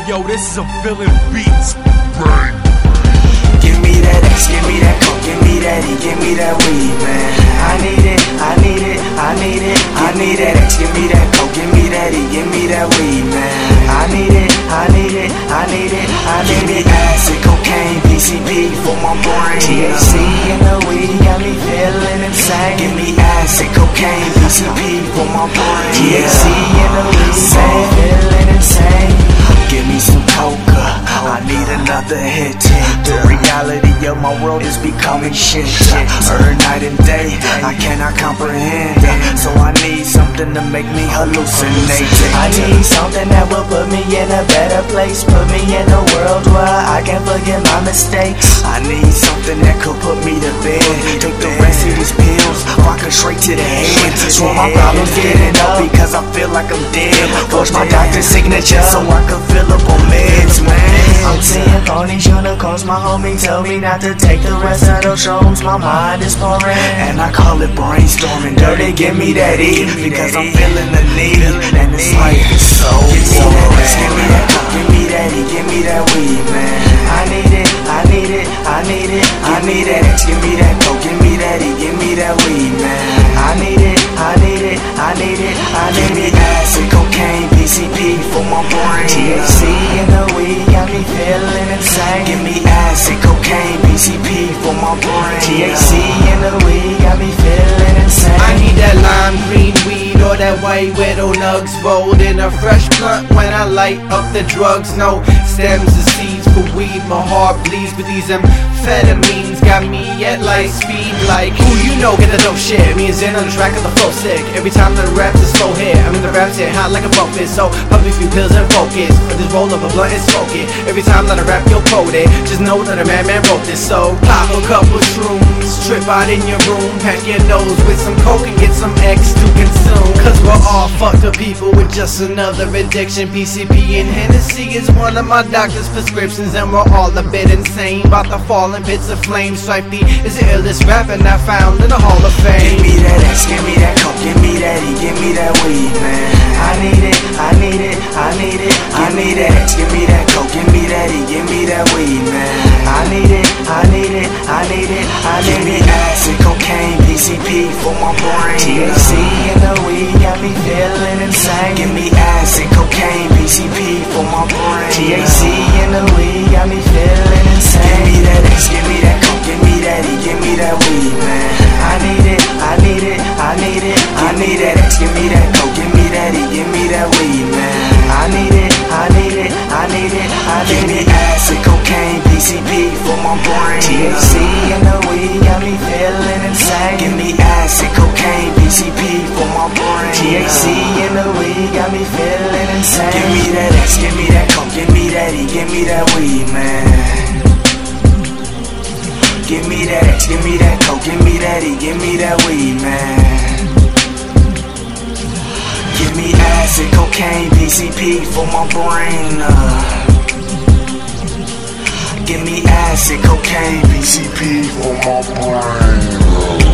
yo, this is a Villain Beats. Bang. Give me that X, give me that coke, give me that E, give me that weed, man. I need it, I need it, I need it, I need that X, give me that coke, give me that E, give me that weed, man. I need it, I need it, I need it, I need it. Acid, cocaine, PCP for my brain. THC in the weed got me feeling insane. Give me acid, cocaine, PCP for my brain. THC in the weed, feeling insane. Give me some coca, I need another hit. The reality of my world is becoming shit. Every night and day, I cannot comprehend. So I need something to make me hallucinate. I need something that will put me in a better place, put me in a world where I can forget my mistakes. I need something that could put me to bed. Take the rest of these pills, rock it straight to the head. So my problems getting up because I feel like I'm dead. Forge my doctor's signature so I can fill up on meds, man. I'm seeing phony unicorns. My homie tell me not to take the rest of those shrooms. My mind is pouring, and I call it brainstorming. Dirty, give me that E, because I'm feeling the need, and this life is so boring. Give me that coke, give me that E, give me that weed, man. I need it, I need it, I need it, I need that X, give me that coke, give me that E, give me that weed, man. I need it, I need it, I need it, I need it. Acid, cocaine, PCP for my brain. THC in the weed got me feeling insane. Give me acid, cocaine, PCP for my brain. THC in the weed got me feeling insane. I need that lime green weed or that white widow nugs rolled in a fresh blunt when I light up the drugs. No stems or seeds for weed, my heart bleeds. But these amphetamines got me at light speed. Like, who you know get the dope shit? Me and Zen on the track of the flow sick. Every time that the raps is slow hit, I mean the raps hit hot like a buffet. So pop a few pills and focus, or just roll up a blunt and smoke it. Every time that I rap you'll quote it, just know that a madman wrote this. So pop a couple shrooms, trip out in your room, pack your nose with some coke and get some X to consume. Cause we're all fucked up people with just another addiction. PCP and Hennessy is one of my doctor's prescriptions, and we're all a bit insane, about to fall in bits of flame. Stripe D is the illest rapper I found in the Hall of Fame. Give me that X, give me that coke, give me that E, give me that weed, man. I need it, I need it, I need it, I need that X, give me that coke, give me that E, give me that weed, man. I need it, I need it, I need it, I need it. Acid, cocaine, PCP for my brain. THC in the weed got me feeling insane. Give me acid, cocaine, PCP for my brain. THC in the weed got me feeling insane. Give me that X, give me that coke, give me that E, give me that weed, man. I need it, I need it, I need it, I need that X, give me that coke, give me that E, give me that weed, man. I need it, I need it, I need it, I need it. Give me acid, cocaine, PCP for my brain. THC in the weed got me feeling insane. Give me acid, cocaine, PCP for my brain. THC in the weed got me feeling insane. Give me that X, give me that coke, give me that E, give me that weed, man. Give me that X, give me that coke, give me that E, give me that weed, man. Give me acid, cocaine, PCP for my brain. Give me acid, cocaine, PCP for my brain.